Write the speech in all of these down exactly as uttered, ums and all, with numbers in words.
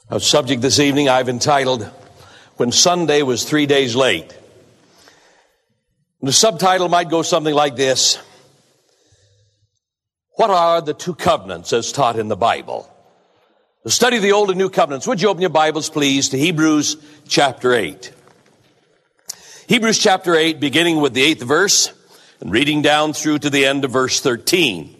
A subject this evening I've entitled, When Sunday Was Three Days Late. The subtitle might go something like this: What are the two covenants as taught in the Bible? The study of the Old and New Covenants. Would you open your Bibles, please, to Hebrews chapter eight. Hebrews chapter eight, beginning with the eighth verse and reading down through to the end of verse thirteen.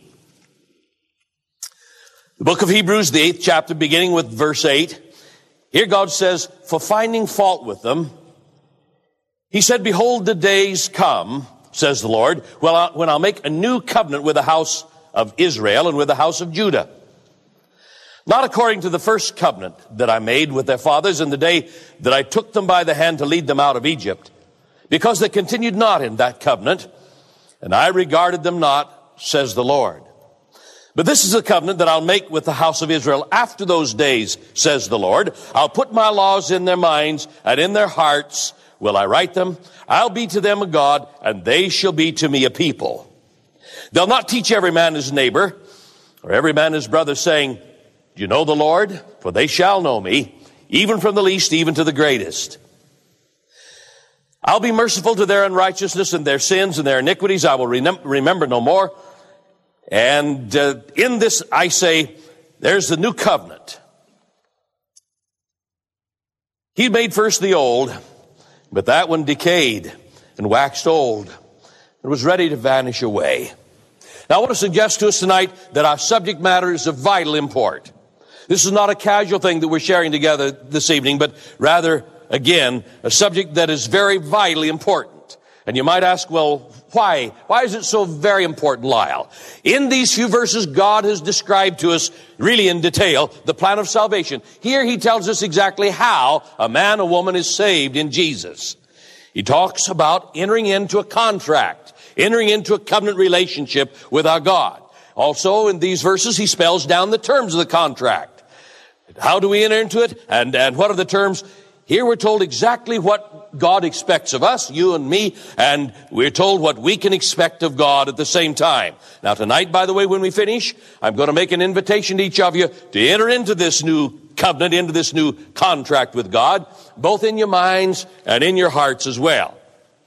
The book of Hebrews, the eighth chapter, beginning with verse eight. Here God says, for finding fault with them, he said, behold, the days come, says the Lord, when I'll make a new covenant with the house of Israel and with the house of Judah. Not according to the first covenant that I made with their fathers in the day that I took them by the hand to lead them out of Egypt, because they continued not in that covenant, and I regarded them not, says the Lord. But this is a covenant that I'll make with the house of Israel after those days, says the Lord. I'll put my laws in their minds, and in their hearts will I write them. I'll be to them a God, and they shall be to me a people. They'll not teach every man his neighbor, or every man his brother, saying, do you know the Lord? For they shall know me, even from the least, even to the greatest. I'll be merciful to their unrighteousness and their sins and their iniquities. I will remem- remember no more. And uh, in this, I say, there's the new covenant. He made first the old, but that one decayed and waxed old and was ready to vanish away. Now, I want to suggest to us tonight that our subject matter is of vital import. This is not a casual thing that we're sharing together this evening, but rather, again, a subject that is very vitally important. And you might ask, well, why? Why is it so very important, Lyle? In these few verses, God has described to us, really in detail, the plan of salvation. Here he tells us exactly how a man, a woman is saved in Jesus. He talks about entering into a contract, entering into a covenant relationship with our God. Also, in these verses, he spells down the terms of the contract. How do we enter into it? And, and what are the terms? Here we're told exactly what God expects of us, you and me, and we're told what we can expect of God at the same time. Now tonight, by the way, when we finish, I'm going to make an invitation to each of you to enter into this new covenant, into this new contract with God, both in your minds and in your hearts as well.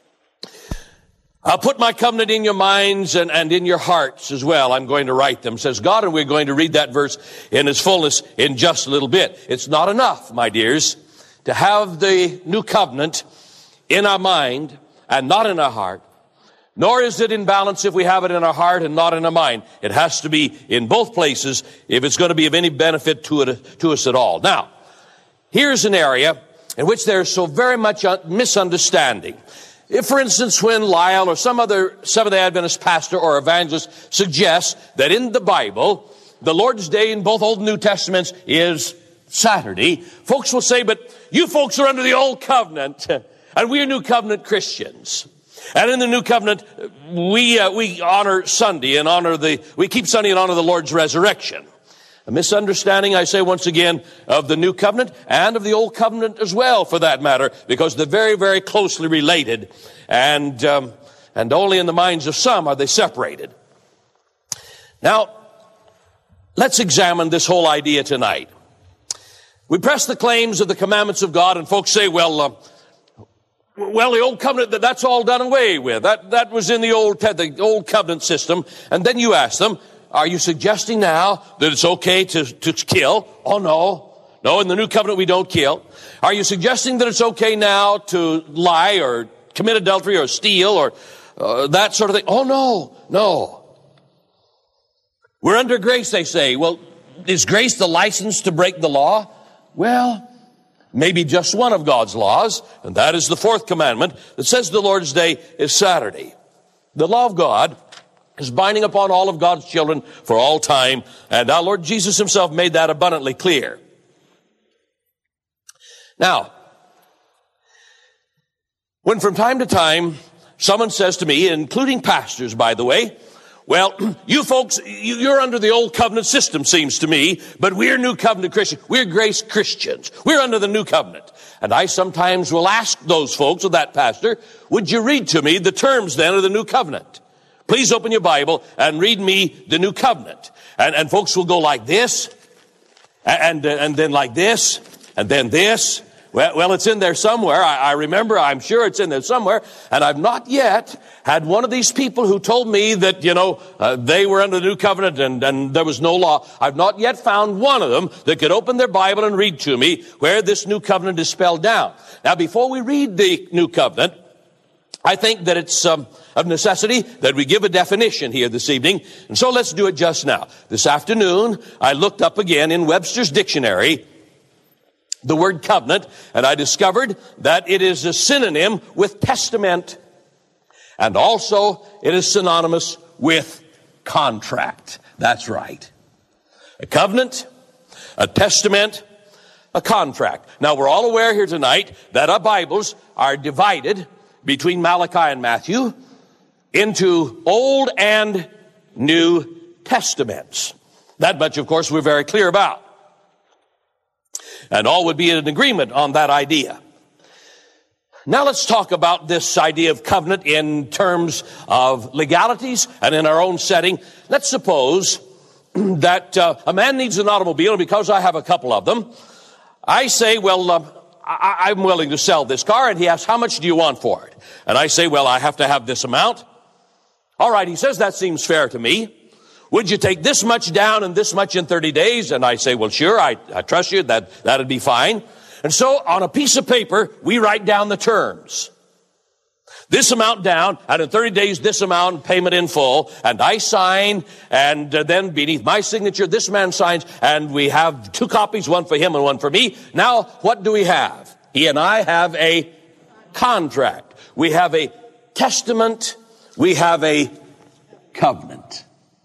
I'll put my covenant in your minds and, and in your hearts as well. I'm going to write them, says God, and we're going to read that verse in its fullness in just a little bit. It's not enough, my dears, to have the new covenant in our mind and not in our heart, nor is it in balance if we have it in our heart and not in our mind. It has to be in both places if it's going to be of any benefit to it, to us at all. Now, here's an area in which there's so very much misunderstanding. If, for instance, when Lyle or some other Seventh-day Adventist pastor or evangelist suggests that in the Bible, the Lord's Day in both Old and New Testaments is Saturday, folks will say, but you folks are under the Old Covenant, and we're New Covenant Christians. And in the New Covenant, we uh, we honor Sunday and honor the, we keep Sunday and honor the Lord's resurrection. A misunderstanding, I say once again, of the New Covenant and of the Old Covenant as well, for that matter, because they're very, very closely related, and um, and only in the minds of some are they separated. Now, let's examine this whole idea tonight. We press the claims of the commandments of God, and folks say, well, uh, well, the Old Covenant, that's all done away with. That that was in the old the old covenant system. And then you ask them, are you suggesting now that it's okay to, to kill? Oh, no. No, in the New Covenant we don't kill. Are you suggesting that it's okay now to lie or commit adultery or steal or uh, that sort of thing? Oh, no, no. We're under grace, they say. Well, is grace the license to break the law? Well, maybe just one of God's laws, and that is the fourth commandment that says the Lord's Day is Saturday. The law of God is binding upon all of God's children for all time, and our Lord Jesus himself made that abundantly clear. Now, when from time to time someone says to me, including pastors, by the way, well, you folks, you're under the Old Covenant system, seems to me, but we're New Covenant Christians. We're grace Christians. We're under the New Covenant. And I sometimes will ask those folks, or that pastor, would you read to me the terms then of the New Covenant? Please open your Bible and read me the New Covenant. And, and folks will go like this, And, and then like this, and then this. Well, well, it's in there somewhere. I, I remember, I'm sure it's in there somewhere. And I've not yet had one of these people who told me that, you know, uh, they were under the new covenant and, and there was no law. I've not yet found one of them that could open their Bible and read to me where this new covenant is spelled down. Now, before we read the new covenant, I think that it's um, of necessity that we give a definition here this evening. And so let's do it just now. This afternoon, I looked up again in Webster's dictionary the word covenant, and I discovered that it is a synonym with testament, and also it is synonymous with contract. That's right. A covenant, a testament, a contract. Now, we're all aware here tonight that our Bibles are divided between Malachi and Matthew into Old and New Testaments. That much, of course, we're very clear about. And all would be in agreement on that idea. Now let's talk about this idea of covenant in terms of legalities and in our own setting. Let's suppose that uh, a man needs an automobile, and because I have a couple of them, I say, well, uh, I- I'm willing to sell this car, and he asks, how much do you want for it? And I say, well, I have to have this amount. All right, he says, that seems fair to me. Would you take this much down and this much in thirty days? And I say, well, sure, I, I trust you. That, that'd be fine. And so on a piece of paper, we write down the terms. This amount down, and in thirty days, this amount, payment in full. And I sign, and uh, then beneath my signature, this man signs, and we have two copies, one for him and one for me. Now, what do we have? He and I have a contract. We have a testament. We have a covenant.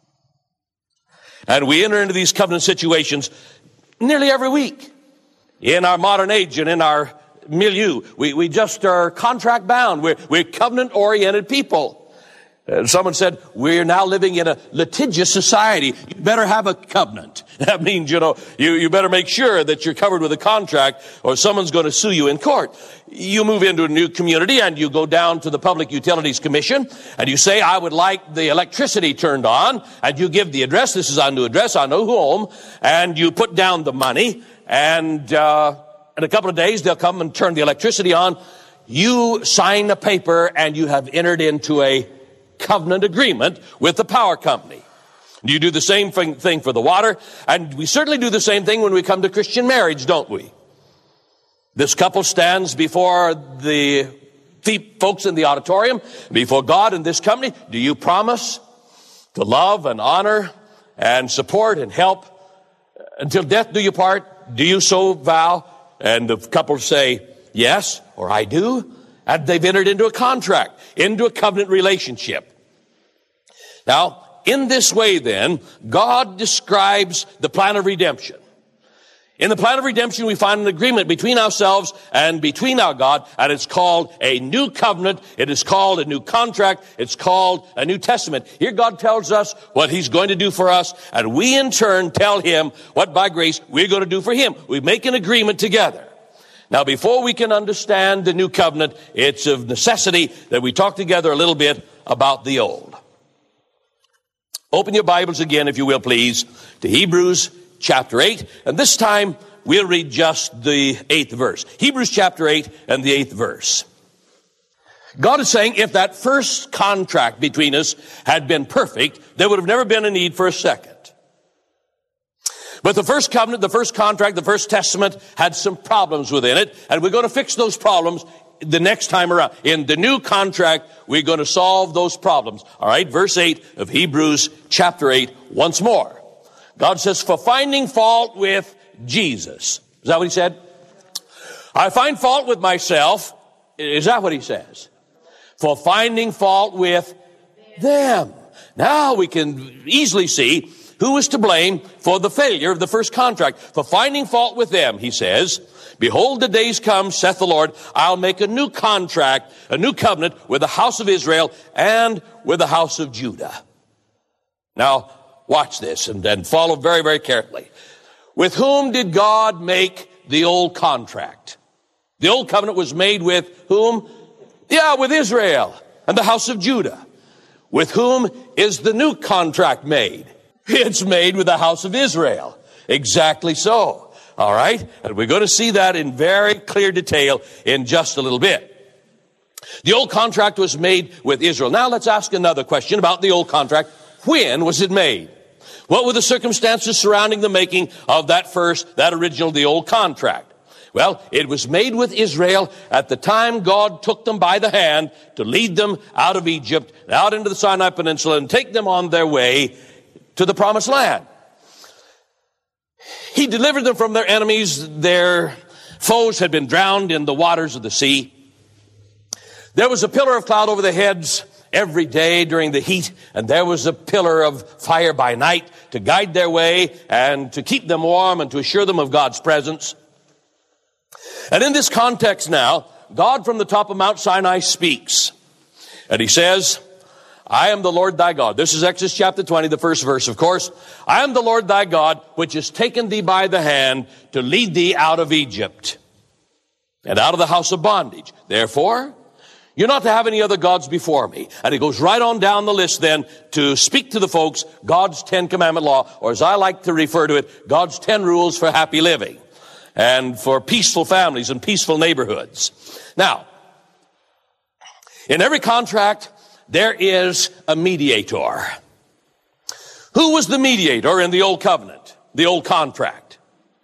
And we enter into these covenant situations nearly every week. In our modern age and in our milieu, we, we just are contract bound. We're, we're covenant oriented people. And someone said, we're now living in a litigious society. You better have a covenant. That means, you know, you, you better make sure that you're covered with a contract or someone's going to sue you in court. You move into a new community and you go down to the Public Utilities Commission and you say, I would like the electricity turned on, and you give the address. This is our new address, our new home, and you put down the money, and uh, in a couple of days they'll come and turn the electricity on. You sign a paper and you have entered into a covenant agreement with the power company. You do the same thing for the water, and we certainly do the same thing when we come to Christian marriage, don't we? This couple stands before the folks in the auditorium, before God and this company. Do you promise to love and honor and support and help until death do you part? Do you so vow? And the couple say, yes, or I do. And they've entered into a contract, into a covenant relationship. Now, in this way then, God describes the plan of redemption. In the plan of redemption, we find an agreement between ourselves and between our God, and it's called a new covenant. It is called a new contract. It's called a new testament. Here God tells us what he's going to do for us, and we in turn tell him what by grace we're going to do for him. We make an agreement together. Now, before we can understand the new covenant, it's of necessity that we talk together a little bit about the old. Open your Bibles again, if you will, please, to Hebrews chapter eight. And this time, we'll read just the eighth verse. Hebrews chapter eight and the eighth verse. God is saying if that first contract between us had been perfect, there would have never been a need for a second. But the first covenant, the first contract, the first testament had some problems within it, and we're going to fix those problems the next time around. In the new contract, we're going to solve those problems. All right, verse eight of Hebrews chapter eight, once more. God says, for finding fault with Jesus. Is that what he said? I find fault with myself. Is that what he says? For finding fault with them. Now we can easily see who is to blame for the failure of the first contract. For finding fault with them, he says, behold, the days come, saith the Lord, I'll make a new contract, a new covenant with the house of Israel and with the house of Judah. Now, watch this and, and follow very, very carefully. With whom did God make the old contract? The old covenant was made with whom? Yeah, with Israel and the house of Judah. With whom is the new contract made? It's made with the house of Israel. Exactly so. All right? And we're going to see that in very clear detail in just a little bit. The old contract was made with Israel. Now let's ask another question about the old contract. When was it made? What were the circumstances surrounding the making of that first, that original, the old contract? Well, it was made with Israel at the time God took them by the hand to lead them out of Egypt, out into the Sinai Peninsula, and take them on their way to the Promised Land. He delivered them from their enemies. Their foes had been drowned in the waters of the sea. There was a pillar of cloud over their heads every day during the heat, and there was a pillar of fire by night to guide their way and to keep them warm and to assure them of God's presence. And in this context now, God from the top of Mount Sinai speaks. And he says, I am the Lord thy God. This is Exodus chapter twenty, the first verse, of course. I am the Lord thy God, which has taken thee by the hand to lead thee out of Egypt and out of the house of bondage. Therefore, you're not to have any other gods before me. And he goes right on down the list then to speak to the folks God's Ten Commandment law, or as I like to refer to it, God's ten rules for happy living and for peaceful families and peaceful neighborhoods. Now, in every contract, there is a mediator. Who was the mediator in the old covenant, the old contract?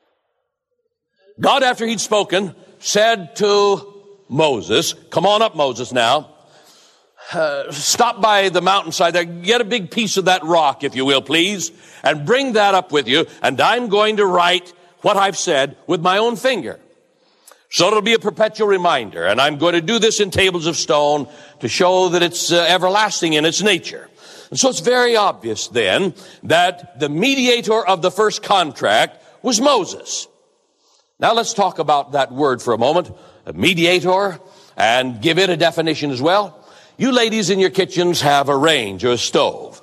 God, after he'd spoken, said to Moses, come on up, Moses, now. Uh, stop by the mountainside there. Get a big piece of that rock, if you will, please, and bring that up with you. And I'm going to write what I've said with my own finger. So it'll be a perpetual reminder. And I'm going to do this in tables of stone to show that it's uh, everlasting in its nature. And so it's very obvious then that the mediator of the first contract was Moses. Now let's talk about that word for a moment. A mediator, and give it a definition as well. You ladies in your kitchens have a range or a stove.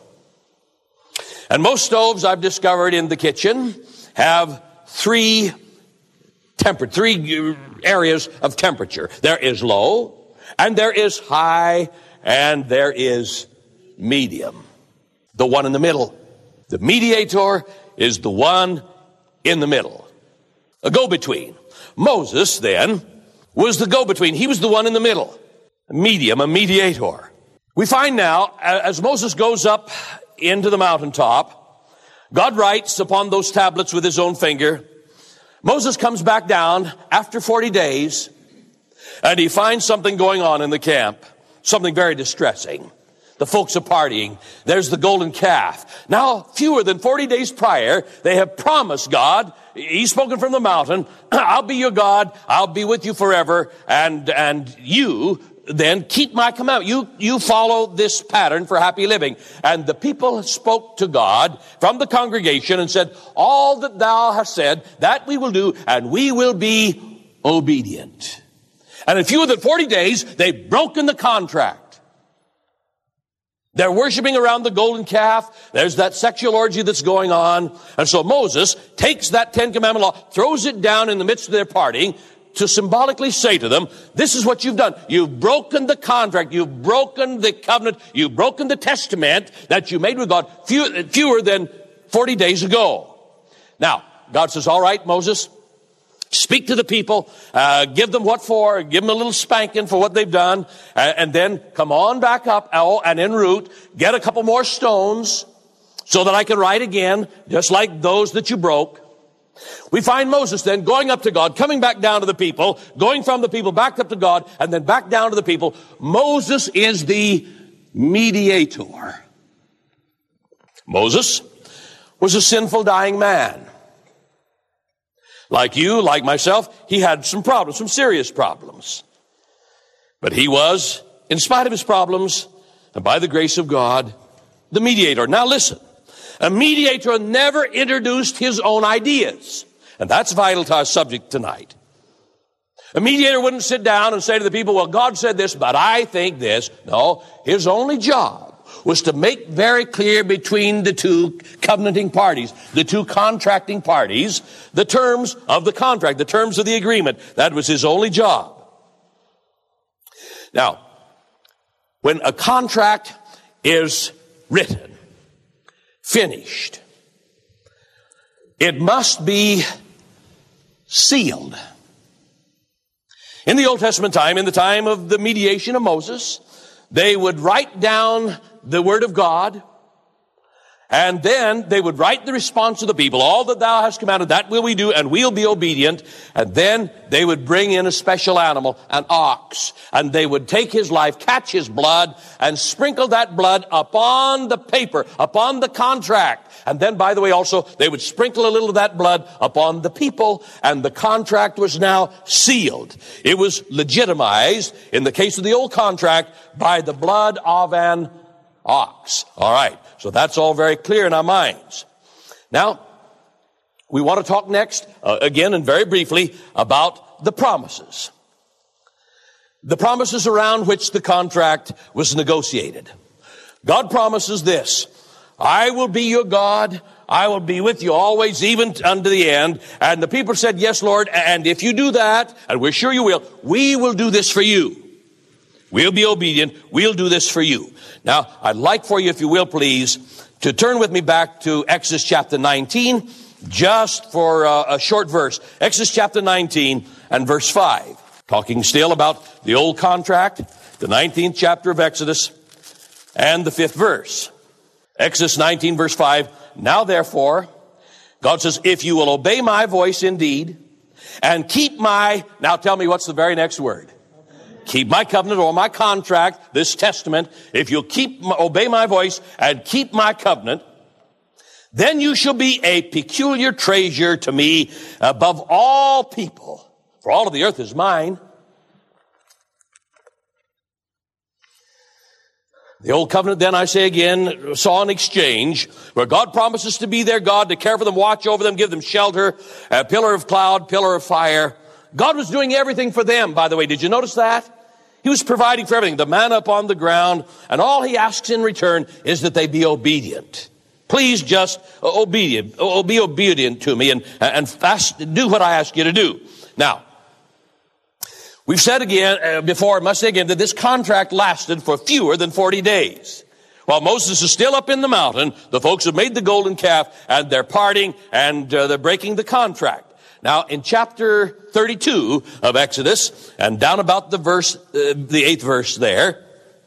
And most stoves I've discovered in the kitchen have three temper, three areas of temperature. There is low, and there is high, and there is medium. The one in the middle. The mediator is the one in the middle. A go-between. Moses, then, was the go-between. He was the one in the middle. A medium, a mediator. We find now, as Moses goes up into the mountaintop, God writes upon those tablets with his own finger. Moses comes back down after forty days, and he finds something going on in the camp. Something very distressing. The folks are partying. There's the golden calf. Now, fewer than forty days prior, they have promised God, he's spoken from the mountain, I'll be your God, I'll be with you forever, and and you then keep my commandment. You, you follow this pattern for happy living. And the people spoke to God from the congregation and said, all that thou hast said, that we will do, and we will be obedient. And in fewer than forty days, they've broken the contract. They're worshiping around the golden calf. There's that sexual orgy that's going on. And so Moses takes that Ten Commandment law, throws it down in the midst of their partying to symbolically say to them, this is what you've done. You've broken the contract. You've broken the covenant. You've broken the testament that you made with God few, fewer than forty days ago. Now, God says, all right, Moses, speak to the people, uh, give them what for, give them a little spanking for what they've done, uh, and then come on back up, oh, and en route, get a couple more stones so that I can write again, just like those that you broke. We find Moses then going up to God, coming back down to the people, going from the people back up to God, and then back down to the people. Moses is the mediator. Moses was a sinful, dying man. Like you, like myself, he had some problems, some serious problems. But he was, in spite of his problems, and by the grace of God, the mediator. Now listen, a mediator never introduced his own ideas. And that's vital to our subject tonight. A mediator wouldn't sit down and say to the people, well, God said this, but I think this. No, his only job was to make very clear between the two covenanting parties, the two contracting parties, the terms of the contract, the terms of the agreement. That was his only job. Now, when a contract is written, finished, it must be sealed. In the Old Testament time, in the time of the mediation of Moses, they would write down the word of God, and then they would write the response of the people. All that thou hast commanded, that will we do, and we'll be obedient. And then they would bring in a special animal, an ox, and they would take his life, catch his blood, and sprinkle that blood upon the paper, upon the contract. And then, by the way, also, they would sprinkle a little of that blood upon the people, and the contract was now sealed. It was legitimized, in the case of the old contract, by the blood of an ox. All right. So that's all very clear in our minds. Now, we want to talk next, uh, again and very briefly, about the promises. The promises around which the contract was negotiated. God promises this: I will be your God. I will be with you always, even unto the end. And the people said, yes, Lord. And if you do that, and we're sure you will, we will do this for you. We'll be obedient. We'll do this for you. Now, I'd like for you, if you will, please, to turn with me back to Exodus chapter nineteen, just for uh, a short verse. Exodus chapter nineteen and verse five. Talking still about the old contract, the nineteenth chapter of Exodus, and the fifth verse. Exodus nineteen, verse five. Now, therefore, God says, if you will obey my voice indeed, and keep my, now tell me what's the very next word. Keep my covenant or my contract, this testament. If you'll keep, obey my voice and keep my covenant, then you shall be a peculiar treasure to me above all people. For all of the earth is mine. The old covenant, then I say again, saw an exchange where God promises to be their God, to care for them, watch over them, give them shelter, a pillar of cloud, pillar of fire. God was doing everything for them, by the way. Did you notice that? He was providing for everything, the manna upon the ground, and all he asks in return is that they be obedient. Please just obedient, be obedient to me and, and fast, do what I ask you to do. Now, we've said again, uh, before, I must say again, that this contract lasted for fewer than forty days. While Moses is still up in the mountain, the folks have made the golden calf, and they're parting, and uh, they're breaking the contract. Now, in chapter thirty-two of Exodus, and down about the verse, uh, the eighth verse there,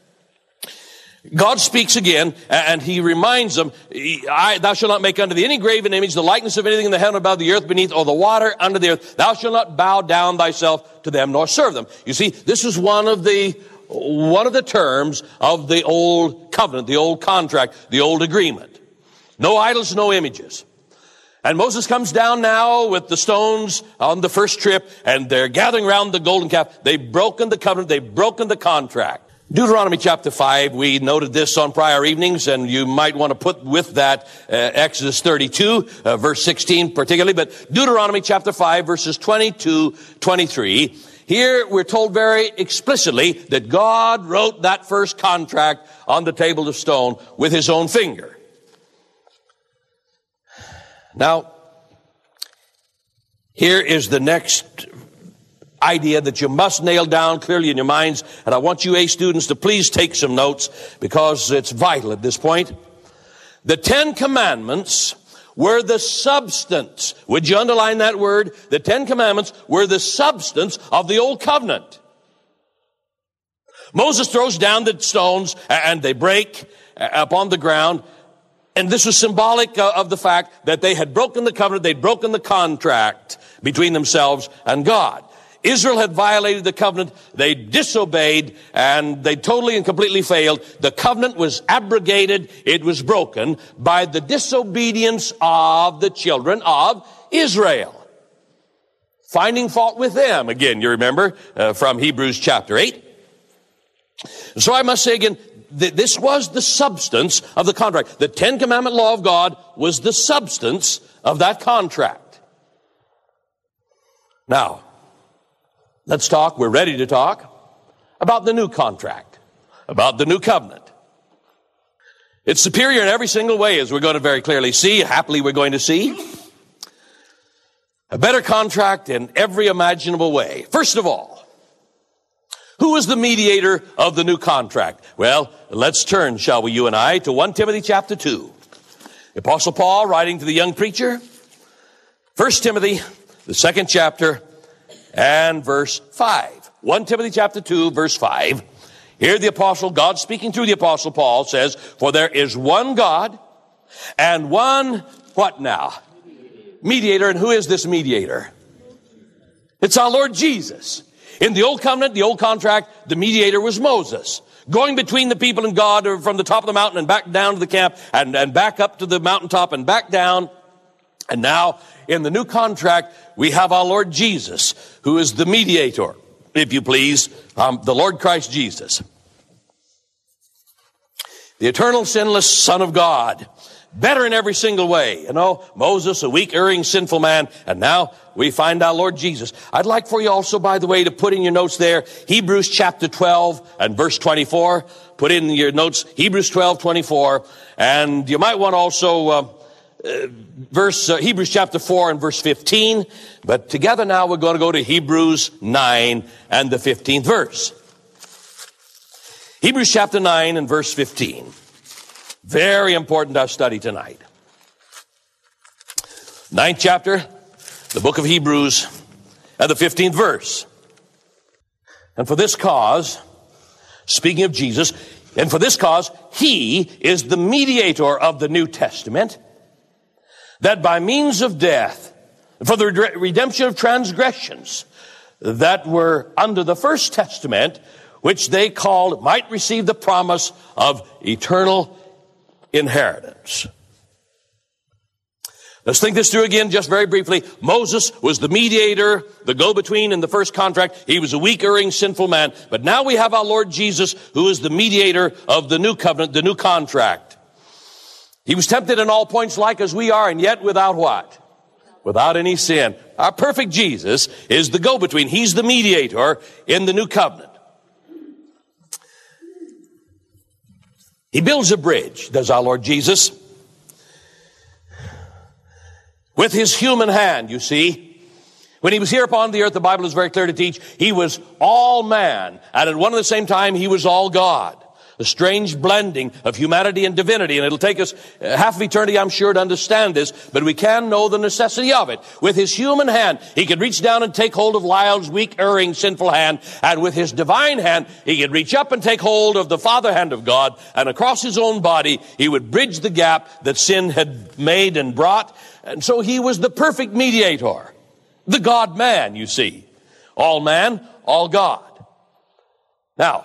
God speaks again, and he reminds them, I, thou shalt not make unto thee any graven image, the likeness of anything in the heaven above, the earth beneath, or the water under the earth. Thou shalt not bow down thyself to them, nor serve them. You see, this is one of the, one of the terms of the old covenant, the old contract, the old agreement. No idols, no images. And Moses comes down now with the stones on the first trip, and they're gathering around the golden calf. They've broken the covenant. They've broken the contract. Deuteronomy chapter five, we noted this on prior evenings, and you might want to put with that uh, Exodus thirty-two, uh, verse sixteen particularly, but Deuteronomy chapter five, verses twenty-two, twenty-three. Here we're told very explicitly that God wrote that first contract on the table of stone with his own finger. Now, here is the next idea that you must nail down clearly in your minds, and I want you A students to please take some notes because it's vital at this point. The Ten Commandments were the substance. Would you underline that word? The Ten Commandments were the substance of the Old Covenant. Moses throws down the stones and they break upon the ground. And this was symbolic of the fact that they had broken the covenant, they'd broken the contract between themselves and God. Israel had violated the covenant, they disobeyed, and they totally and completely failed. The covenant was abrogated, it was broken by the disobedience of the children of Israel. Finding fault with them, again, you remember, uh, from Hebrews chapter eight. So I must say again, this was the substance of the contract. The Ten Commandment law of God was the substance of that contract. Now, let's talk, we're ready to talk, about the new contract, about the new covenant. It's superior in every single way, as we're going to very clearly see, happily we're going to see. A better contract in every imaginable way. First of all, who is the mediator of the new contract? Well, let's turn, shall we, you and I, to First Timothy chapter two. The Apostle Paul, writing to the young preacher, First Timothy, the second chapter, and verse five. First Timothy chapter two, verse five. Here the apostle, God speaking through the apostle Paul says, for there is one God and one, what now? Mediator. And who is this mediator? It's our Lord Jesus. In the old covenant, the old contract, the mediator was Moses, going between the people and God from the top of the mountain and back down to the camp and, and back up to the mountaintop and back down. And now in the new contract, we have our Lord Jesus, who is the mediator, if you please, um, the Lord Christ Jesus, the eternal sinless Son of God, better in every single way. You know, Moses, a weak, erring, sinful man, and now we find our Lord Jesus. I'd like for you also, by the way, to put in your notes there, Hebrews chapter twelve and verse twenty-four. Put in your notes, Hebrews twelve, twenty-four, and you might want also uh, uh, verse uh, Hebrews chapter four and verse fifteen. But together now we're going to go to Hebrews nine and the fifteenth verse. Hebrews chapter nine and verse fifteen. Very important to our study tonight. Ninth chapter, the book of Hebrews, and the fifteenth verse. And for this cause, speaking of Jesus, and for this cause, he is the mediator of the New Testament, that by means of death, for the redemption of transgressions that were under the first testament, which they called, might receive the promise of eternal inheritance. Let's think this through again just very briefly. Moses was the mediator, the go-between in the first contract. He was a weak, erring, sinful man. But now we have our Lord Jesus, who is the mediator of the new covenant, the new contract. He was tempted in all points like as we are, and yet without what? Without any sin. Our perfect Jesus is the go-between. He's the mediator in the new covenant. He builds a bridge, does our Lord Jesus, with his human hand, you see. When he was here upon the earth, the Bible is very clear to teach, he was all man, and at one and the same time, he was all God. A strange blending of humanity and divinity, and it'll take us half of eternity, I'm sure, to understand this, but we can know the necessity of it. With his human hand, he could reach down and take hold of Lyle's weak, erring, sinful hand, and with his divine hand, he could reach up and take hold of the Father hand of God, and across his own body, he would bridge the gap that sin had made and brought, and so he was the perfect mediator, the God-man, you see. All man, all God. Now,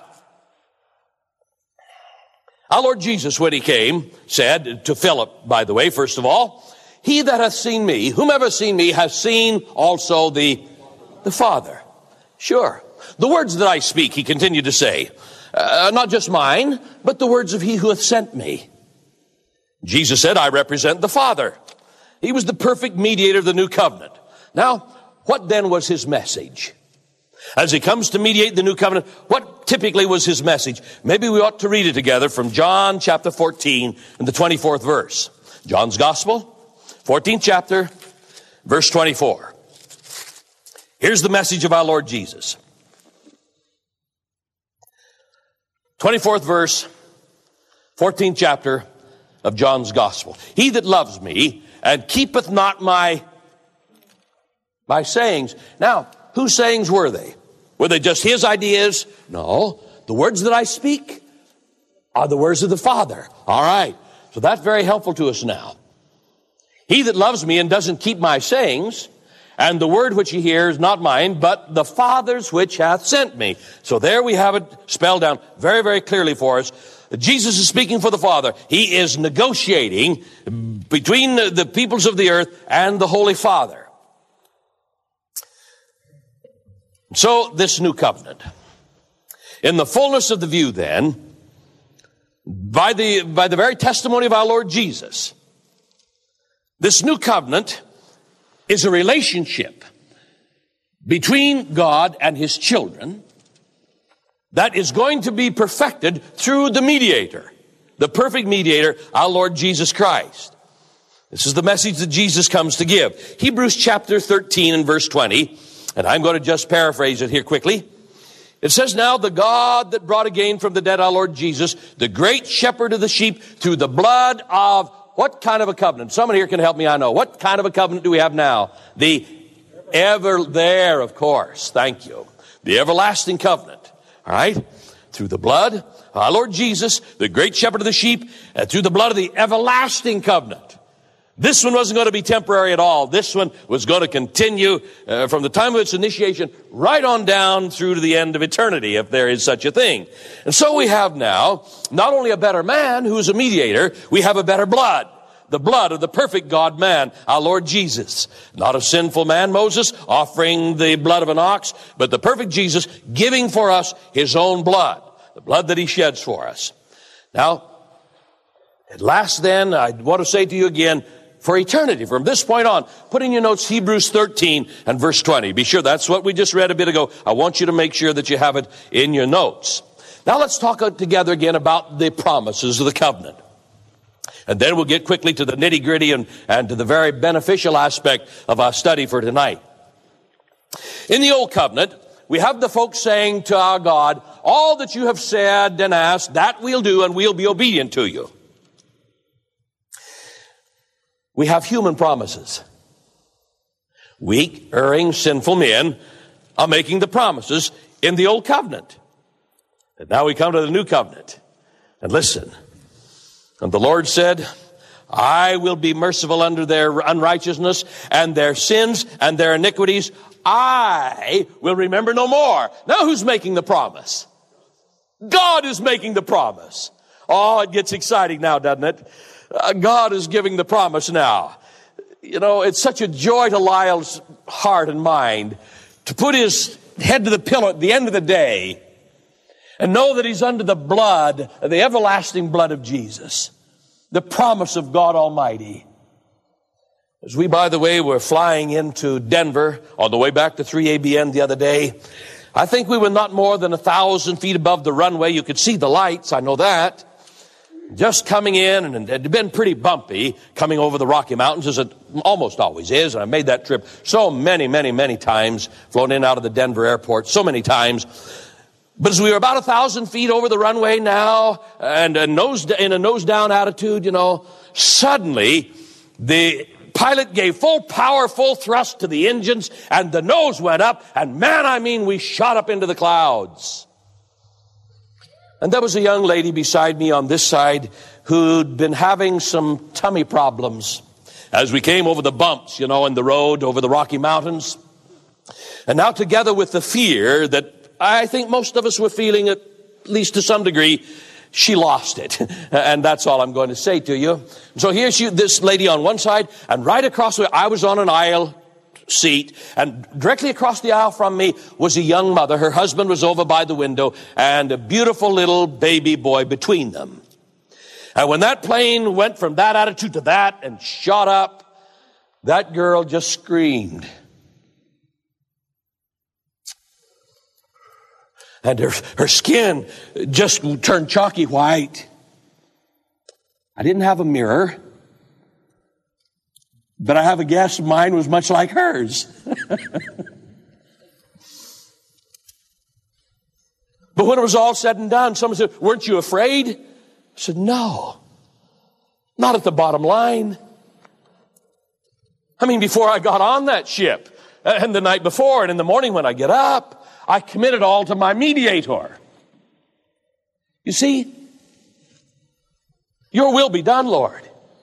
our Lord Jesus, when he came, said to Philip, by the way, first of all, he that hath seen me, whomever hath seen me, has seen also the, the Father. Sure. The words that I speak, he continued to say, uh, not just mine, but the words of he who hath sent me. Jesus said, I represent the Father. He was the perfect mediator of the new covenant. Now, what then was his message? As he comes to mediate the new covenant, what typically was his message? Maybe we ought to read it together from John chapter fourteen and the twenty-fourth verse. John's Gospel, fourteenth chapter, verse twenty-four. Here's the message of our Lord Jesus. twenty-fourth verse, fourteenth chapter of John's Gospel. He that loves me and keepeth not my, my sayings. Now, whose sayings were they? Were they just his ideas? No. The words that I speak are the words of the Father. All right. So that's very helpful to us now. He that loves me and doesn't keep my sayings, and the word which he hears, not mine, but the Father's which hath sent me. So there we have it spelled down very, very clearly for us. Jesus is speaking for the Father. He is negotiating between the, the peoples of the earth and the Holy Father. So this new covenant, in the fullness of the view then, by the, by the very testimony of our Lord Jesus, this new covenant is a relationship between God and his children that is going to be perfected through the mediator, the perfect mediator, our Lord Jesus Christ. This is the message that Jesus comes to give. Hebrews chapter thirteen and verse twenty. And I'm going to just paraphrase it here quickly. It says, now the God that brought again from the dead our Lord Jesus, the great shepherd of the sheep, through the blood of what kind of a covenant? Someone here can help me, I know. What kind of a covenant do we have now? The ever there, of course. Thank you. The everlasting covenant. All right? Through the blood of our Lord Jesus, the great shepherd of the sheep, and through the blood of the everlasting covenant. This one wasn't going to be temporary at all. This one was going to continue uh, from the time of its initiation right on down through to the end of eternity, if there is such a thing. And so we have now not only a better man who is a mediator, we have a better blood. The blood of the perfect God-man, our Lord Jesus. Not a sinful man, Moses, offering the blood of an ox, but the perfect Jesus giving for us his own blood, the blood that he sheds for us. Now, at last then, I want to say to you again, for eternity, from this point on, put in your notes Hebrews thirteen and verse twenty. Be sure that's what we just read a bit ago. I want you to make sure that you have it in your notes. Now let's talk together again about the promises of the covenant. And then we'll get quickly to the nitty-gritty and, and to the very beneficial aspect of our study for tonight. In the Old Covenant, we have the folks saying to our God, all that you have said and asked, that we'll do and we'll be obedient to you. We have human promises. Weak, erring, sinful men are making the promises in the Old Covenant. And now we come to the New Covenant. And listen. And the Lord said, I will be merciful unto their unrighteousness and their sins and their iniquities. I will remember no more. Now who's making the promise? God is making the promise. Oh, it gets exciting now, doesn't it? Uh, God is giving the promise now. You know, it's such a joy to Lyle's heart and mind to put his head to the pillow at the end of the day and know that he's under the blood, the everlasting blood of Jesus, the promise of God Almighty. As we, by the way, were flying into Denver on the way back to three A B N the other day, I think we were not more than a thousand feet above the runway. You could see the lights, I know that. Just coming in, and it had been pretty bumpy coming over the Rocky Mountains, as it almost always is. And I made that trip so many, many, many times, flown in and out of the Denver airport so many times. But as we were about a thousand feet over the runway now, and a nose, in a nose down attitude, you know, suddenly the pilot gave full power, full thrust to the engines, and the nose went up, and man, I mean, we shot up into the clouds. And there was a young lady beside me on this side who'd been having some tummy problems as we came over the bumps, you know, in the road over the Rocky Mountains. And now together with the fear that I think most of us were feeling, at least to some degree, she lost it. And that's all I'm going to say to you. So here's you, this lady on one side, and right across the way, I was on an aisle seat, and directly across the aisle from me was a young mother. Her husband was over by the window, and a beautiful little baby boy between them. And when that plane went from that attitude to that and shot up, that girl just screamed. And her, her skin just turned chalky white. I didn't have a mirror, but I have a guess mine was much like hers. But when it was all said and done, someone said, weren't you afraid? I said, no, not at the bottom line. I mean, before I got on that ship, and the night before, and in the morning when I get up, I committed all to my mediator. You see, your will be done, Lord.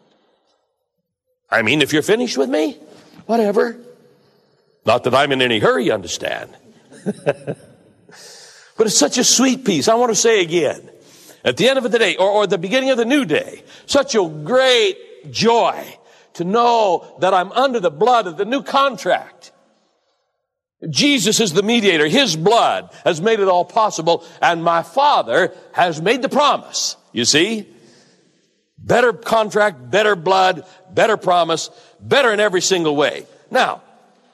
I mean, if you're finished with me, whatever. Not that I'm in any hurry, you understand. But it's such a sweet peace. I want to say again, at the end of the day, or, or the beginning of the new day, such a great joy to know that I'm under the blood of the new contract. Jesus is the mediator. His blood has made it all possible, and my Father has made the promise. You see? Better contract, better blood, better promise, better in every single way. Now,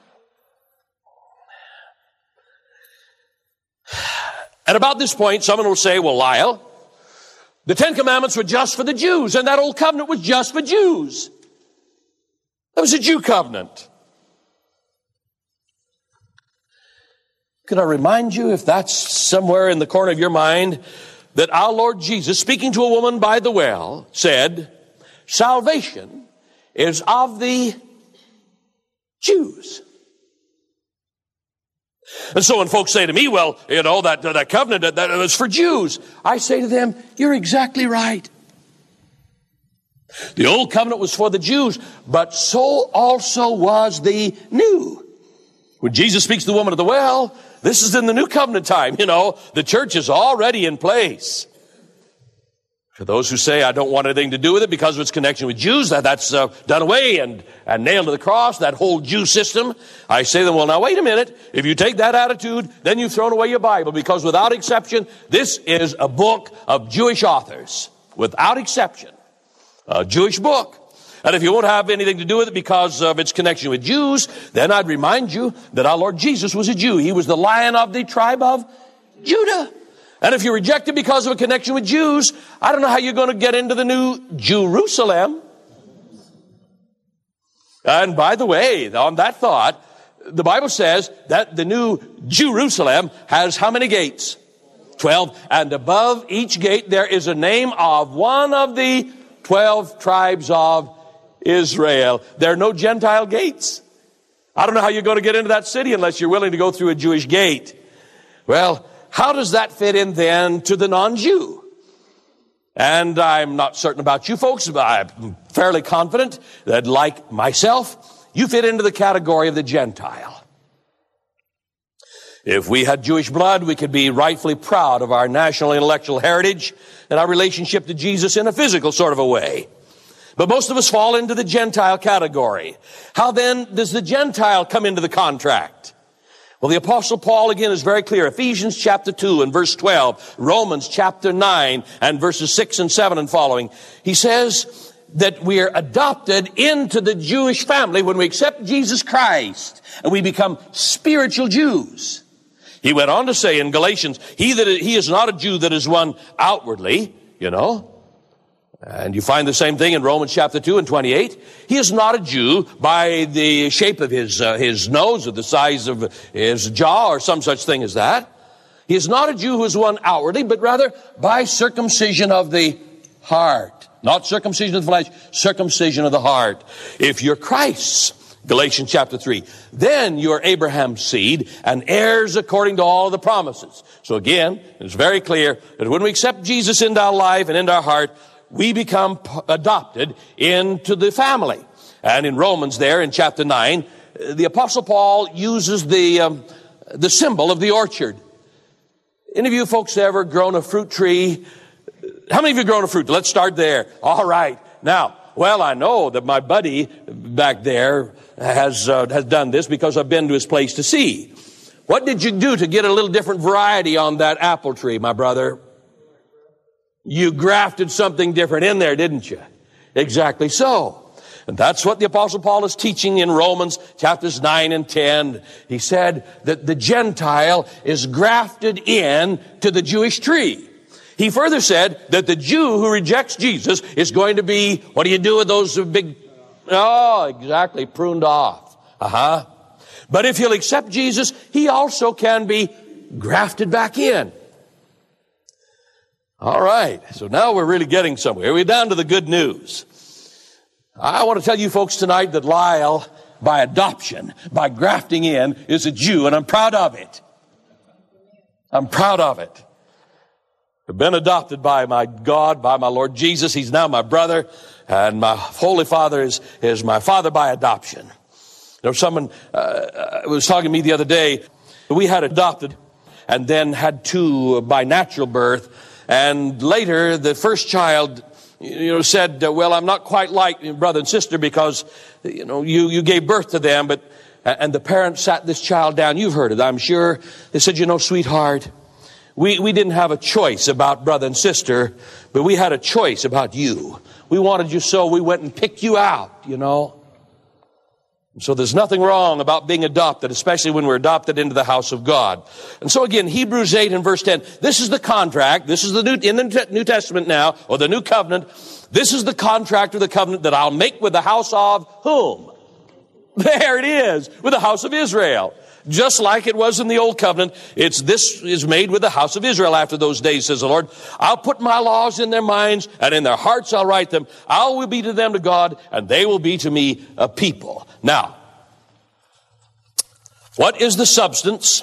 at about this point, someone will say, well, Lyle, the Ten Commandments were just for the Jews, and that old covenant was just for Jews. That was a Jew covenant. Can I remind you, if that's somewhere in the corner of your mind, that our Lord Jesus, speaking to a woman by the well, said, Salvation is of the Jews. And so when folks say to me, well, you know, that, that covenant, that, that was for Jews, I say to them, you're exactly right. The old covenant was for the Jews, but so also was the new. When Jesus speaks to the woman at the well, this is in the new covenant time. You know, the church is already in place. For those who say, I don't want anything to do with it because of its connection with Jews, that, that's uh, done away and, and nailed to the cross, that whole Jew system, I say to them, well, now wait a minute. If you take that attitude, then you've thrown away your Bible, because without exception, this is a book of Jewish authors. Without exception, a Jewish book. And if you won't have anything to do with it because of its connection with Jews, then I'd remind you that our Lord Jesus was a Jew. He was the Lion of the tribe of Judah. And if you reject it because of a connection with Jews, I don't know how you're going to get into the new Jerusalem. And by the way, on that thought, the Bible says that the new Jerusalem has how many gates? Twelve. And above each gate there is a name of one of the twelve tribes of Israel. There are no Gentile gates. I don't know how you're going to get into that city unless you're willing to go through a Jewish gate. Well, how does that fit in then to the non-Jew? And I'm not certain about you folks, but I'm fairly confident that, like myself, you fit into the category of the Gentile. If we had Jewish blood, we could be rightfully proud of our national intellectual heritage and our relationship to Jesus in a physical sort of a way. But most of us fall into the Gentile category. How then does the Gentile come into the contract? Well, the Apostle Paul again is very clear. Ephesians chapter two and verse twelve, Romans chapter nine and verses six and seven and following. He says that we are adopted into the Jewish family when we accept Jesus Christ and we become spiritual Jews. He went on to say in Galatians, he that he is not a Jew that is one outwardly, you know. And you find the same thing in Romans chapter two and twenty-eight. He is not a Jew by the shape of his uh, his nose or the size of his jaw or some such thing as that. He is not a Jew who is one outwardly, but rather by circumcision of the heart. Not circumcision of the flesh, circumcision of the heart. If you're Christ's, Galatians chapter three, then you're Abraham's seed and heirs according to all of the promises. So again, it's very clear that when we accept Jesus into our life and into our heart, we become adopted into the family. And in Romans there in chapter nine, the Apostle Paul uses the um, the symbol of the orchard. Any of you folks ever grown a fruit tree? How many of you grown a fruit tree? Let's start there. All right. Now, well, I know that my buddy back there has uh, has done this because I've been to his place to see. What did you do to get a little different variety on that apple tree, my brother? You grafted something different in there, didn't you? Exactly so. And that's what the Apostle Paul is teaching in Romans chapters nine and ten. He said that the Gentile is grafted in to the Jewish tree. He further said that the Jew who rejects Jesus is going to be, what do you do with those big, oh, exactly, pruned off. Uh-huh. But if he'll accept Jesus, he also can be grafted back in. All right, so now we're really getting somewhere. We're down to the good news. I want to tell you folks tonight that Lyle, by adoption, by grafting in, is a Jew, and I'm proud of it. I'm proud of it. I've been adopted by my God, by my Lord Jesus. He's now my brother, and my Holy Father is, is my father by adoption. There was someone uh, was talking to me the other day. We had adopted and then had two by natural birth. And later, the first child, you know, said, well, I'm not quite like your brother and sister because, you know, you, you gave birth to them. But, and the parents sat this child down. You've heard it, I'm sure. They said, you know, sweetheart, we, we didn't have a choice about brother and sister, but we had a choice about you. We wanted you so we went and picked you out, you know. So there's nothing wrong about being adopted, especially when we're adopted into the house of God. And so again, Hebrews eight and verse ten, this is the contract. This is the new, in the New Testament now, or the new covenant. This is the contract or the covenant that I'll make with the house of whom? There it is, with the house of Israel. just like it was in the old covenant. It's this is made with the house of Israel after those days, says the Lord. I'll put my laws in their minds, and in their hearts I'll write them. I will be to them to God, and they will be to me a people. Now, what is the substance?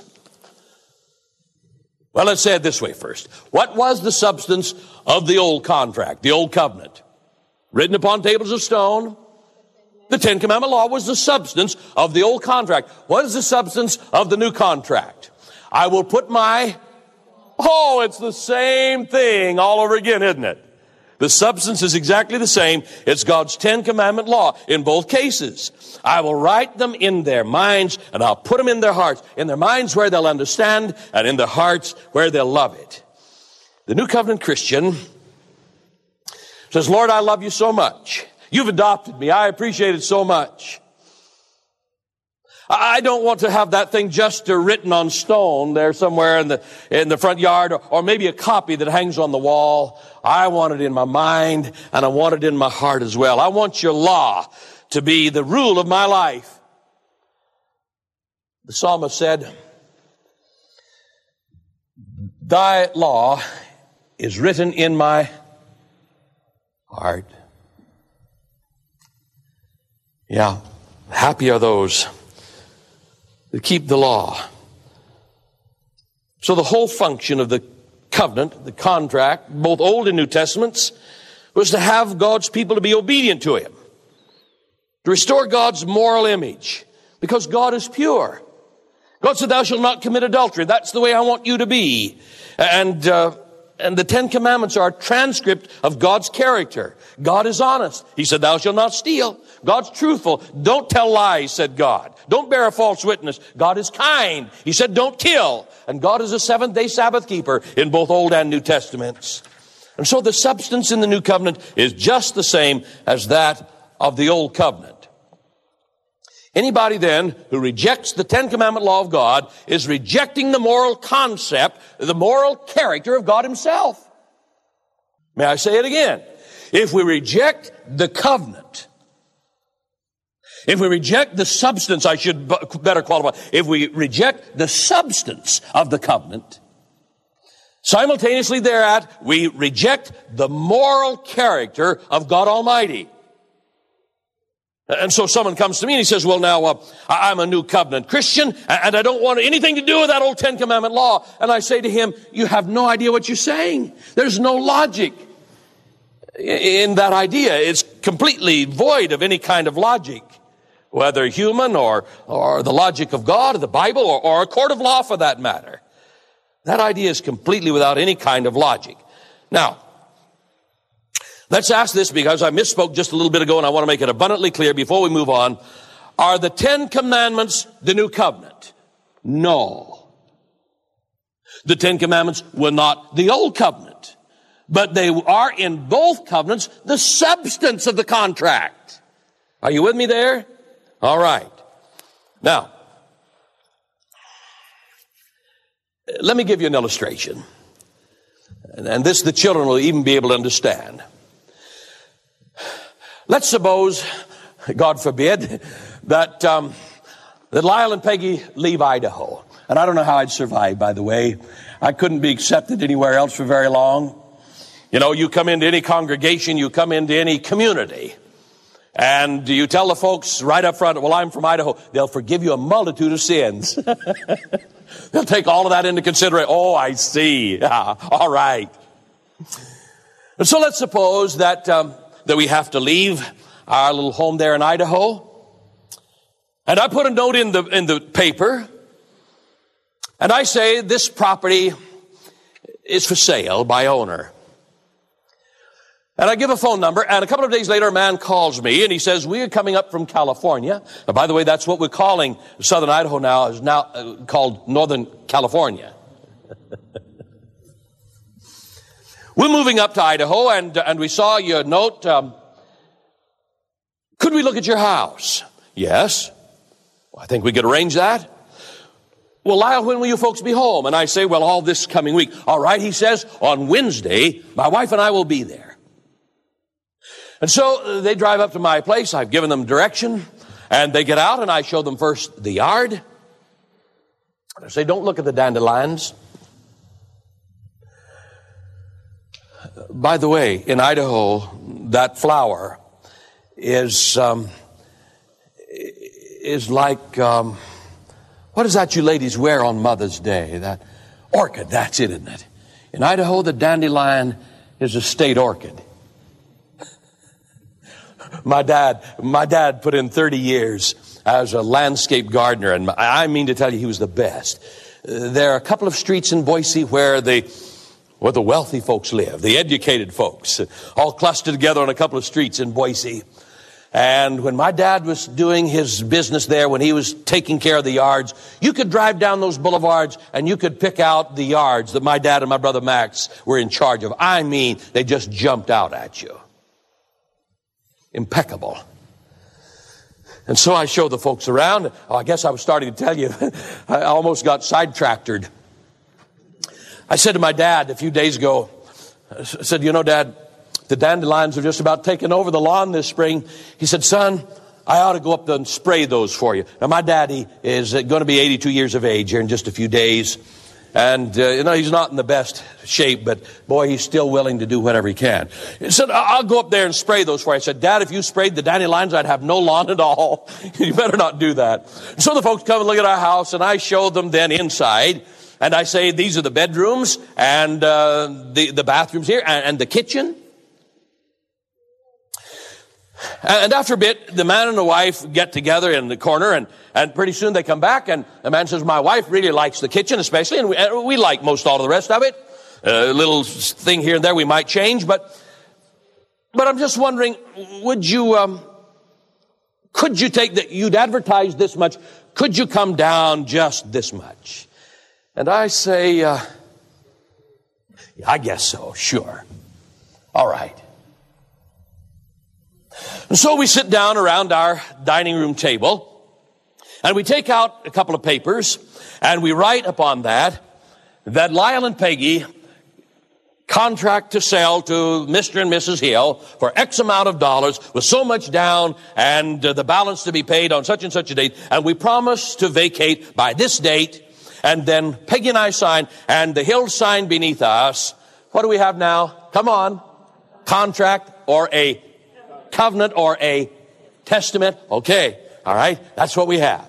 Well, let's say it this way first. What was the substance of the old contract, the old covenant? Written upon tables of stone. The Ten Commandment law was the substance of the old contract. What is the substance of the new contract? I will put my... Oh, it's the same thing all over again, isn't it? The substance is exactly the same. It's God's Ten Commandment law in both cases. I will write them in their minds, and I'll put them in their hearts. In their minds where they'll understand, and in their hearts where they'll love it. The New Covenant Christian says, Lord, I love you so much. You've adopted me. I appreciate it so much. I don't want to have that thing just written on stone there somewhere in the in the front yard, or, or maybe a copy that hangs on the wall. I want it in my mind, and I want it in my heart as well. I want your law to be the rule of my life. The psalmist said, thy law is written in my heart. Yeah, happy are those that keep the law. So the whole function of the covenant, the contract, both Old and New Testaments, was to have God's people to be obedient to Him, to restore God's moral image, because God is pure. God said, thou shalt not commit adultery. That's the way I want you to be. And, uh, and the Ten Commandments are a transcript of God's character. God is honest. He said, thou shalt not steal. God's truthful. Don't tell lies, said God. Don't bear a false witness. God is kind. He said, don't kill. And God is a seventh-day Sabbath keeper in both Old and New Testaments. And so the substance in the New Covenant is just the same as that of the Old Covenant. Anybody then who rejects the Ten Commandment law of God is rejecting the moral concept, the moral character of God Himself. May I say it again? If we reject the covenant, if we reject the substance, I should better qualify, if we reject the substance of the covenant, simultaneously thereat, we reject the moral character of God Almighty. And so someone comes to me and he says, well, now, uh, I'm a new covenant Christian, and I don't want anything to do with that old Ten Commandment law. And I say to him, you have no idea what you're saying. There's no logic in that idea. It's completely void of any kind of logic, whether human or, or the logic of God or the Bible or, or a court of law for that matter. That idea is completely without any kind of logic. Now, let's ask this, because I misspoke just a little bit ago and I want to make it abundantly clear before we move on. Are the Ten Commandments the new covenant? No. The Ten Commandments were not the old covenant, but they are in both covenants the substance of the contract. Are you with me there? All right. Now, let me give you an illustration. And this the children will even be able to understand. Let's suppose, God forbid, that, um, that Lyle and Peggy leave Idaho. And I don't know how I'd survive, by the way. I couldn't be accepted anywhere else for very long. You know, you come into any congregation, you come into any community, and you tell the folks right up front, well, I'm from Idaho. They'll forgive you a multitude of sins. They'll take all of that into consideration. Oh, I see. Yeah, all right. And so let's suppose that... Um, that we have to leave our little home there in Idaho. And I put a note in the, in the paper, and I say this property is for sale by owner. And I give a phone number, and a couple of days later a man calls me, and he says, we are coming up from California. Now, by the way, that's what we're calling southern Idaho now, is now uh, called Northern California. We're moving up to Idaho, and, and we saw your note. Um, could we look at your house? Yes. Well, I think we could arrange that. Well, Lyle, when will you folks be home? And I say, well, all this coming week. All right, he says, on Wednesday, my wife and I will be there. And so they drive up to my place. I've given them direction, and they get out, and I show them first the yard. I say, don't look at the dandelions. By the way, in Idaho, that flower is um, is like, um, what is that you ladies wear on Mother's Day? That orchid, that's it, isn't it? In Idaho, the dandelion is a state orchid. My dad, my dad put in thirty years as a landscape gardener, and I mean to tell you, he was the best. Uh, there are a couple of streets in Boise where the where the wealthy folks live, the educated folks, all clustered together on a couple of streets in Boise. And when my dad was doing his business there, when he was taking care of the yards, you could drive down those boulevards and you could pick out the yards that my dad and my brother Max were in charge of. I mean, they just jumped out at you. Impeccable. And so I showed the folks around. Oh, I guess I was starting to tell you, I almost got sidetracked. I said to my dad a few days ago, I said, you know, Dad, the dandelions are just about taking over the lawn this spring. He said, son, I ought to go up there and spray those for you. Now, my daddy is going to be eighty-two years of age here in just a few days. And, uh, you know, he's not in the best shape, but boy, he's still willing to do whatever he can. He said, I'll go up there and spray those for you. I said, Dad, if you sprayed the dandelions, I'd have no lawn at all. You better not do that. So the folks come and look at our house, and I show them then inside. And I say, these are the bedrooms and uh, the, the bathrooms here and, and the kitchen. And after a bit, the man and the wife get together in the corner, and, and pretty soon they come back, and the man says, my wife really likes the kitchen especially, and we, and we like most all of the rest of it. A little thing here and there we might change, but but I'm just wondering, would you, um, could you take that, you'd advertise this much, could you come down just this much? And I say, uh, yeah, I guess so, sure. All right. And so we sit down around our dining room table, and we take out a couple of papers, and we write upon that, that Lyle and Peggy contract to sell to Mister and Missus Hill for X amount of dollars with so much down and uh, the balance to be paid on such and such a date, and we promise to vacate by this date. And then Peggy and I sign, and the Hills sign beneath us. What do we have now? Come on. Contract or a covenant or a testament. Okay. All right. That's what we have.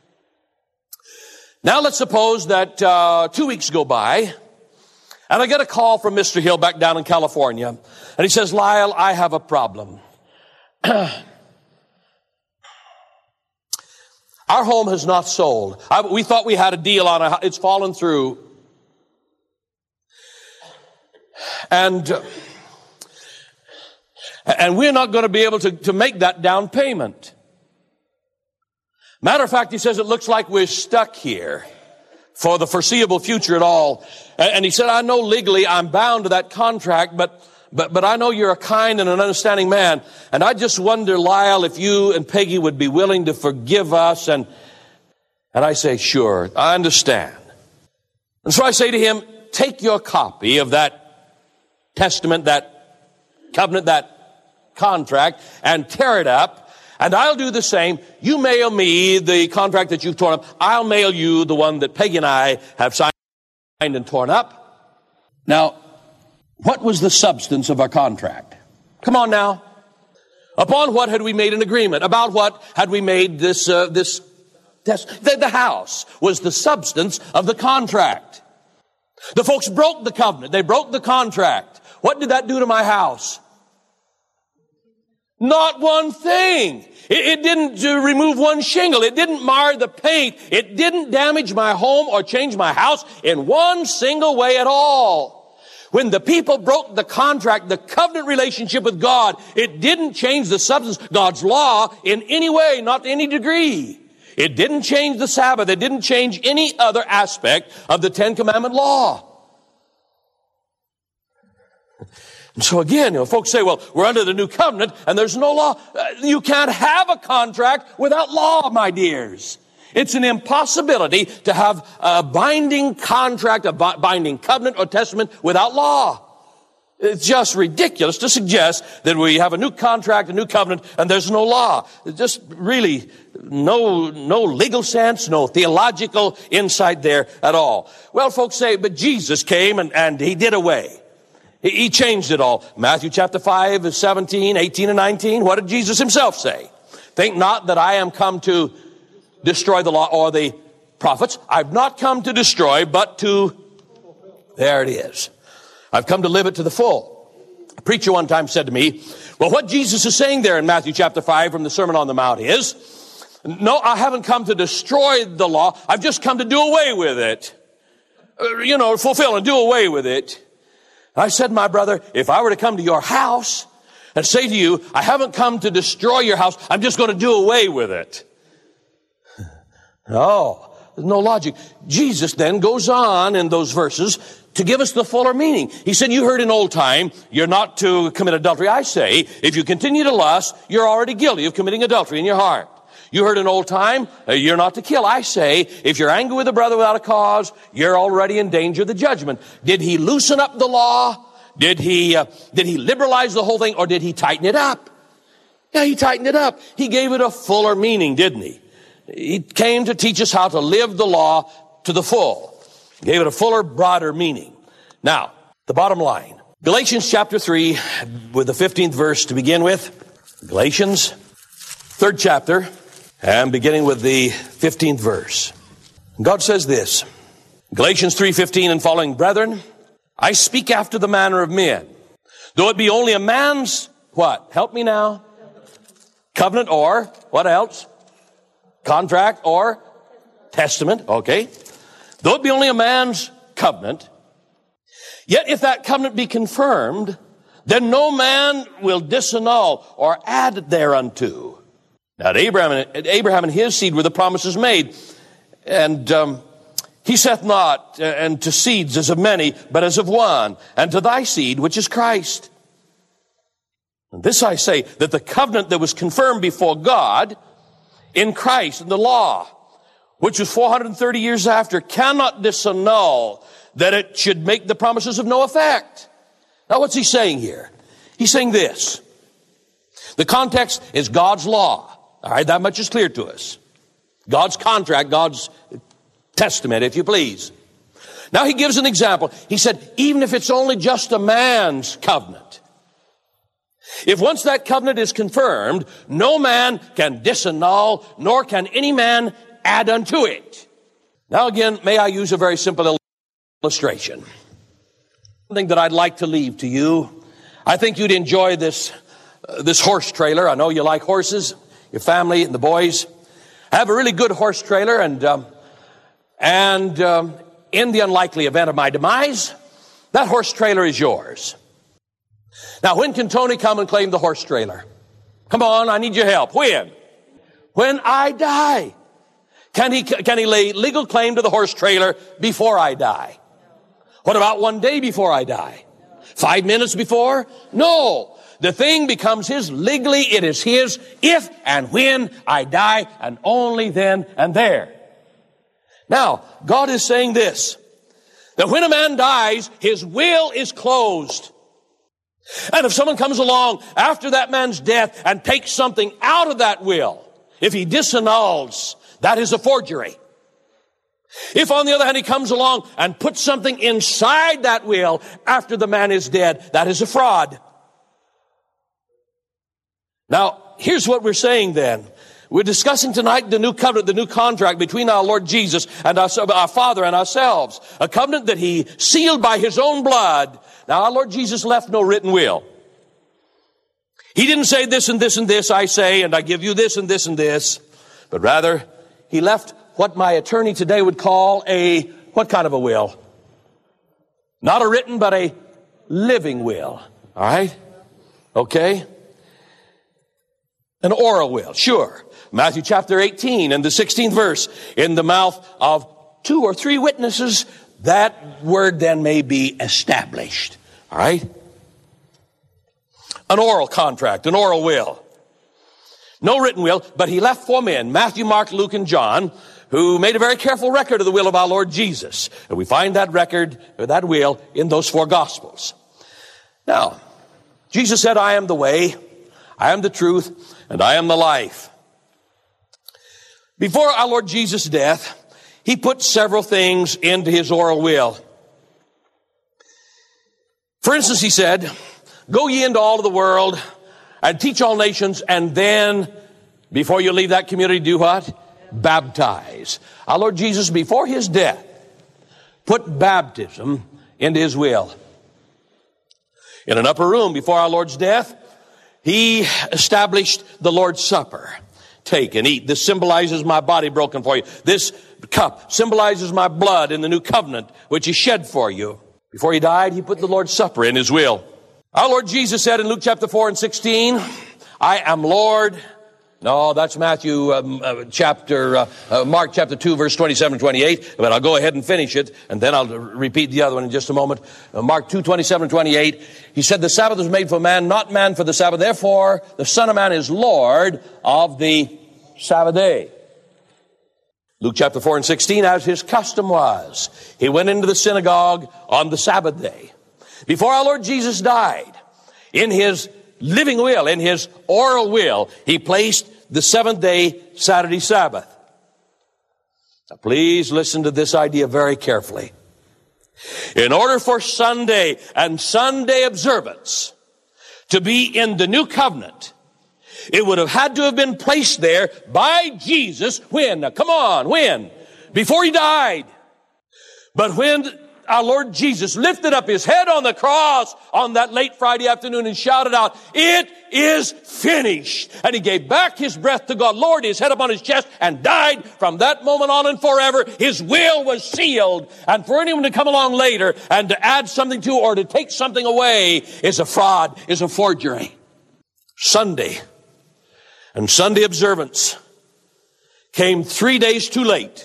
Now let's suppose that uh, two weeks go by, and I get a call from Mister Hill back down in California. And he says, Lyle, I have a problem. Our home has not sold. I, we thought we had a deal on it. It's fallen through. And, uh, and we're not going to be able to, to make that down payment. Matter of fact, he says it looks like we're stuck here for the foreseeable future at all. And, and he said, I know legally I'm bound to that contract, but But, but I know you're a kind and an understanding man. And I just wonder, Lyle, if you and Peggy would be willing to forgive us. And, and I say, sure, I understand. And so I say to him, take your copy of that testament, that covenant, that contract, and tear it up. And I'll do the same. You mail me the contract that you've torn up. I'll mail you the one that Peggy and I have signed and torn up. Now, what was the substance of our contract? Come on now. Upon what had we made an agreement? About what had we made this, uh, this, this the, the house was the substance of the contract. The folks broke the covenant. They broke the contract. What did that do to my house? Not one thing. It, it didn't uh, remove one shingle. It didn't mar the paint. It didn't damage my home or change my house in one single way at all. When the people broke the contract, the covenant relationship with God, it didn't change the substance, God's law, in any way, not to any degree. It didn't change the Sabbath. It didn't change any other aspect of the Ten Commandment law. And so again, you know, folks say, well, we're under the new covenant and there's no law. Uh, you can't have a contract without law, my dears. It's an impossibility to have a binding contract, a binding covenant or testament without law. It's just ridiculous to suggest that we have a new contract, a new covenant, and there's no law. It's just really no, no legal sense, no theological insight there at all. Well, folks say, but Jesus came and, and he did away. He, he changed it all. Matthew chapter five, seventeen, eighteen, and nineteen. What did Jesus himself say? Think not that I am come to destroy the law or the prophets. I've not come to destroy, but to, there it is. I've come to live it to the full. A preacher one time said to me, well, what Jesus is saying there in Matthew chapter five from the Sermon on the Mount is, no, I haven't come to destroy the law. I've just come to do away with it. Uh, you know, fulfill and do away with it. I said, my brother, if I were to come to your house and say to you, I haven't come to destroy your house, I'm just going to do away with it. No, there's no logic. Jesus then goes on in those verses to give us the fuller meaning. He said, you heard in old time, you're not to commit adultery. I say, if you continue to lust, you're already guilty of committing adultery in your heart. You heard in old time, uh, you're not to kill. I say, if you're angry with a brother without a cause, you're already in danger of the judgment. Did he loosen up the law? Did he, uh, did he liberalize the whole thing, or did he tighten it up? Yeah, he tightened it up. He gave it a fuller meaning, didn't he? He came to teach us how to live the law to the full. Gave it a fuller, broader meaning. Now, the bottom line. Galatians chapter three, with the fifteenth verse to begin with. Galatians, third chapter, and beginning with the fifteenth verse. God says this, Galatians three fifteen and following, brethren, I speak after the manner of men. Though it be only a man's, what? Help me now. Covenant or, what else? Contract or testament. Okay. Though it be only a man's covenant, yet if that covenant be confirmed, then no man will disannul or add thereunto. Now, to Abraham, Abraham and his seed were the promises made. And um, he saith not, uh, and to seeds as of many, but as of one, and to thy seed, which is Christ. And this I say, that the covenant that was confirmed before God in Christ, in the law, which was four hundred thirty years after, cannot disannul that it should make the promises of no effect. Now, what's he saying here? He's saying this. The context is God's law. All right, that much is clear to us. God's contract, God's testament, if you please. Now he gives an example. He said, even if it's only just a man's covenant, if once that covenant is confirmed, no man can disannul, nor can any man add unto it. Now again, may I use a very simple illustration? Something that I'd like to leave to you. I think you'd enjoy this, uh, this horse trailer. I know you like horses, your family and the boys. I have a really good horse trailer, and, um, and um, in the unlikely event of my demise, that horse trailer is yours. Now, when can Tony come and claim the horse trailer? Come on, I need your help. When? When I die. Can he, can he lay legal claim to the horse trailer before I die? What about one day before I die? Five minutes before? No. The thing becomes his legally. It is his if and when I die, and only then and there. Now, God is saying this, that when a man dies, his will is closed. And if someone comes along after that man's death and takes something out of that will, if he disannuls, that is a forgery. If, on the other hand, he comes along and puts something inside that will after the man is dead, that is a fraud. Now, here's what we're saying then. We're discussing tonight the new covenant, the new contract between our Lord Jesus and our, our Father and ourselves. A covenant that he sealed by his own blood. Now, our Lord Jesus left no written will. He didn't say this and this and this I say, and I give you this and this and this. But rather, he left what my attorney today would call a, what kind of a will? Not a written, but a living will. All right? Okay? An oral will, sure. Matthew chapter eighteen and the sixteenth verse. In the mouth of two or three witnesses, that word then may be established. All right? An oral contract, an oral will. No written will, but he left four men, Matthew, Mark, Luke, and John, who made a very careful record of the will of our Lord Jesus. And we find that record, or that will, in those four Gospels. Now, Jesus said, I am the way, I am the truth, and I am the life. Before our Lord Jesus' death, he put several things into his oral will. For instance, he said, go ye into all of the world and teach all nations, and then, before you leave that community, do what? Baptize. Our Lord Jesus, before his death, put baptism into his will. In an upper room before our Lord's death, he established the Lord's Supper. Take and eat. This symbolizes my body broken for you. This cup symbolizes my blood in the new covenant, which is shed for you. Before he died, he put the Lord's Supper in his will. Our Lord Jesus said in Luke chapter four and sixteen, I am Lord. No, that's Matthew um, uh, chapter, uh, uh, Mark chapter two, verse twenty-seven and twenty-eight. But I'll go ahead and finish it, and then I'll repeat the other one in just a moment. Uh, Mark two, twenty-seven and twenty-eight. He said, the Sabbath was made for man, not man for the Sabbath. Therefore, the Son of Man is Lord of the Sabbath day. Luke chapter four and sixteen, as his custom was, he went into the synagogue on the Sabbath day. Before our Lord Jesus died, in his living will, in his oral will, he placed the seventh day Saturday Sabbath. Now please listen to this idea very carefully. In order for Sunday and Sunday observance to be in the new covenant, it would have had to have been placed there by Jesus when? Now come on, when? Before he died. But when our Lord Jesus lifted up his head on the cross on that late Friday afternoon and shouted out, it is finished. And he gave back his breath to God, lowered his head upon his chest, and died. From that moment on and forever, his will was sealed. And for anyone to come along later and to add something to or to take something away is a fraud, is a forgery. Sunday and Sunday observance came three days too late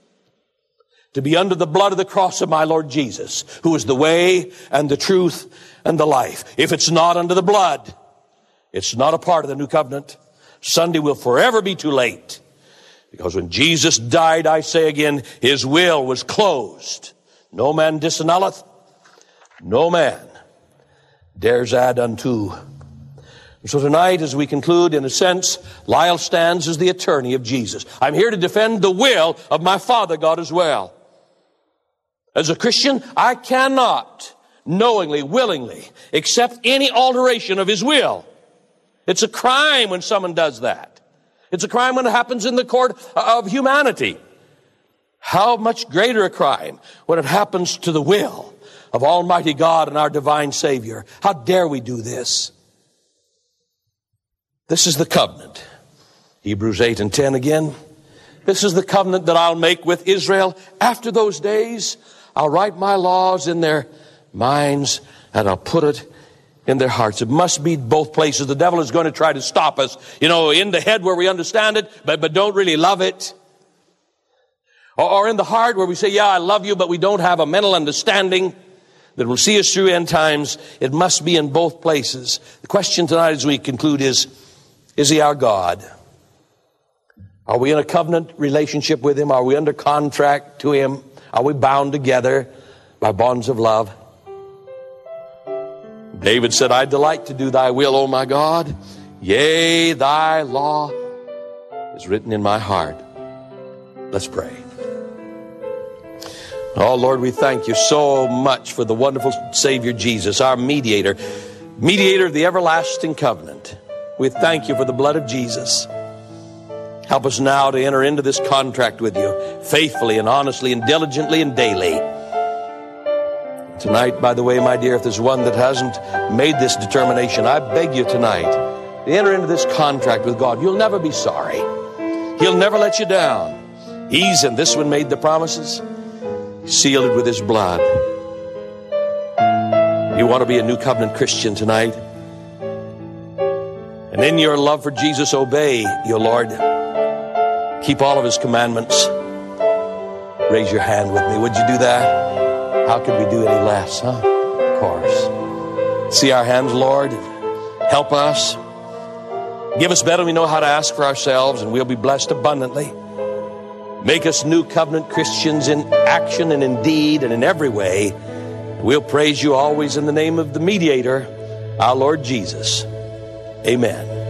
to be under the blood of the cross of my Lord Jesus, who is the way and the truth and the life. If it's not under the blood, it's not a part of the new covenant. Sunday will forever be too late. Because when Jesus died, I say again, his will was closed. No man disannulleth, no man dares add unto. So tonight, as we conclude, in a sense, Lyle stands as the attorney of Jesus. I'm here to defend the will of my Father God as well. As a Christian, I cannot knowingly, willingly accept any alteration of his will. It's a crime when someone does that. It's a crime when it happens in the court of humanity. How much greater a crime when it happens to the will of Almighty God and our divine Savior. How dare we do this? This is the covenant. Hebrews eight and ten again. This is the covenant that I'll make with Israel after those days. I'll write my laws in their minds and I'll put it in their hearts. It must be both places. The devil is going to try to stop us, you know, in the head where we understand it, but, but don't really love it. Or, or in the heart where we say, yeah, I love you, but we don't have a mental understanding that will see us through end times. It must be in both places. The question tonight as we conclude is, is he our God? Are we in a covenant relationship with him? Are we under contract to him? Are we bound together by bonds of love? David said, I delight to do thy will, O my God. Yea, thy law is written in my heart. Let's pray. Oh, Lord, we thank you so much for the wonderful Savior Jesus, our mediator, mediator of the everlasting covenant. We thank you for the blood of Jesus. Help us now to enter into this contract with you faithfully and honestly and diligently and daily. Tonight, by the way, my dear, if there's one that hasn't made this determination, I beg you tonight to enter into this contract with God. You'll never be sorry. He'll never let you down. He's, and this one made the promises, sealed it with his blood. You want to be a new covenant Christian tonight? And in your love for Jesus, obey your Lord. Keep all of his commandments. Raise your hand with me. Would you do that? How could we do any less, huh? Of course. See our hands, Lord. Help us. Give us better than we know how to ask for ourselves, and we'll be blessed abundantly. Make us new covenant Christians in action and in deed and in every way. We'll praise you always in the name of the mediator, our Lord Jesus. Amen.